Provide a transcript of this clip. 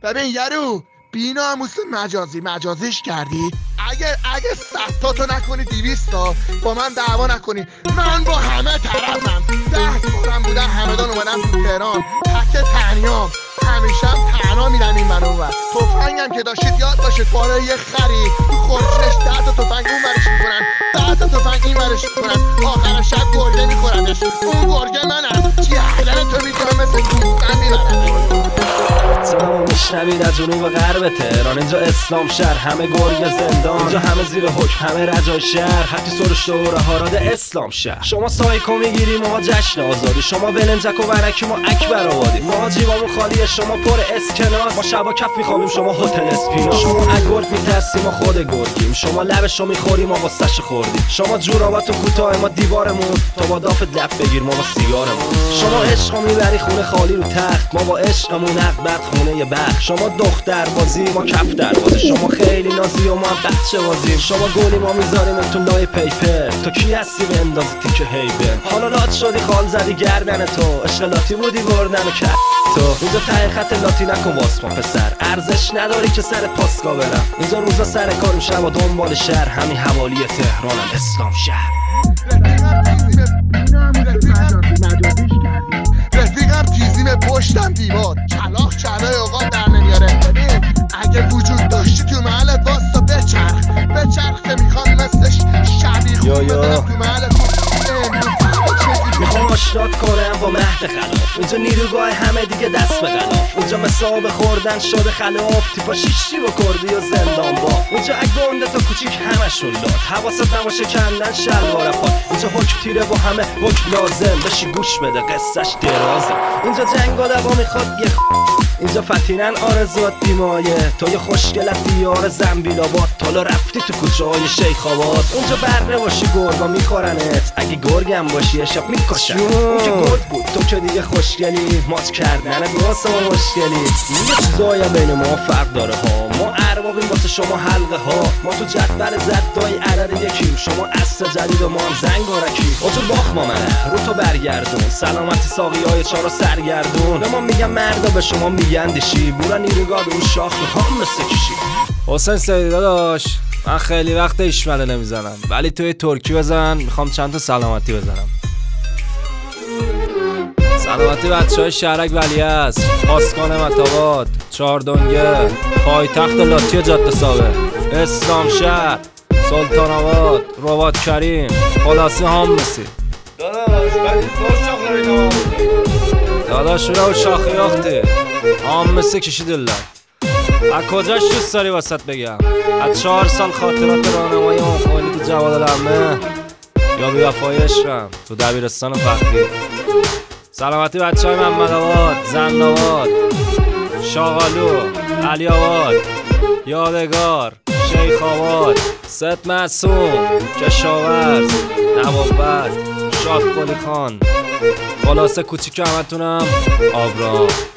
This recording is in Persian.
ببین یارو بی‌ناموس مجازیش کردی. اگه 100 تا تو نکنی 200 تا با من دعوا نکنی، من با همه طرفم. 10 بارم بودن همدان اومدم تو تهران تک تنیام، همیشه هم تنها میرم این من اونور. تفنگم که داشتید یاد باشید بالای یه خری تو خورشش 10 تا تفنگ اون ورش میکنن، 10 تا تفنگ این ورش میکنن، آخر شب گرگه میخورنش. اون گرگه منم، چی احلن تو میکنم مثل گوزن میبرم. صدامو میشنوید از جنوب غرب تهران، اینجا اسلام شهر، همه گرگ زندان، اینجا همه زیر حکم، همه رجای شهر، هرکی سرش دوره هاراد اسلام شهر. شما سایکو میگیری ما جشن آزادی، شما ولنجک و ورکی ما اکبر آبادی، ما جیبامون خالیه شما پر اسکناس، ما شبا کف میخوابیم شما هتل اسپینا، شما اگورد میترسی ما خود گرگیم، شما لبشو میخوری ما واسش خوردیم، شما جوراباتو کوتاه ما دیوارمون، تو با دافت لب بگیر ما با سیگارمون، شما عشقو میبری خونه خالی رو تخت، ما با عشقمون عقبت خونه یه بخ، شما دختر بازی ما کف دروازه، شما خیلی نازی و ما بچه بازیم، شما گلی ما میذاریم تو لای پیپر، تو کی هستی بندازی تیکه هیبر، حالا لات شدی خال زدی گردن تو، اشغالاتی بودی بردن و کرد تو، اینجا ته خط لاتی نکن واسما پسر، ارزش نداری که سر پاسکا برم، اینجا روزا سر کارم شب و دنبال شهر، همین حوالی تهرانم اسلام شهر. رفیقم تیزیم پشتم دیوار، کلاخ چرای اوقات در نمیاره. ببین اگه وجود داشتی تو محلت واستا بچرخ که میخوام مثل شبیه خوب بدنم تو محلت. میخوام آشنات کنم با مهد خلاف، اینجا نیروگاه همه دیگه دست به غلاف، اینجا مسابه خوردن شده خلاف، تیپا شیشی با کردی و زندان با، اینجا گنده تا کوچیک همشون داد، حواست نباشه کندن شلوار پات، اینجا حکم تیره و همه حکم لازم، بشی گوش بده قصهش درازه، اینجا جنگ و دوا میخواد یه اینجا فتینن آرزوات بیمایه، تو یه خوشگلت دیار زنبیل آباد، تالا رفتی تو کوچه های شیخ آباد، اونجا بره باشی گرگا میخورنت، اگه گرگم باشی شب میکشن، اون که گرگ بود تو که دیگه خوشگلی، مات کردن گاس ما مشکلی، میگه چیزایی بین ما فرق داره ها، ما اربابیم واسه شما حلقه ها، ما تو جدول زدای عدد یکیم، شما عصر جدید و ما هم زنگارکی، اوجو باخ ما منه رو تو برگردون، سلامتی ساقی های چارو سرگردون، به ما میگم مردا به شما میگن دیشی، بورا نیروگاه به اون شاخ میخوام مثل کشی. حسین سیدی داداش، من خیلی وقت ایشمله نمیزنم، ولی توی ترکی بزن، میخوام چند تا سلامتی بزنم. سلامتی بچه های شهرک ولیعصر، پاسکان مطابات، چهاردنگه، پایتخت لاتی و جاده سابه، اسلام شهر، سلطان آباد، رباط کریم، خلاصی هامسی. داداش ولی دو شاخ نمیدونم داداش رو شاخی اختی هامسی کشی دلم. از کجاش دوست داری واسط بگم؟ از 4 سال خاطرات راهنمایی اون خوانی تو جواد العمه، یا بی وفای عشقم تو دبیرستان فخری. سلامتی بچه های محمد آباد، زند آباد، شاغالو، علی آباد، یادگار، شیخ آباد، ست معصوم، کشاورز، نوابت، شاد قلی خان، خلاصه کوچیک همتونم آبرام.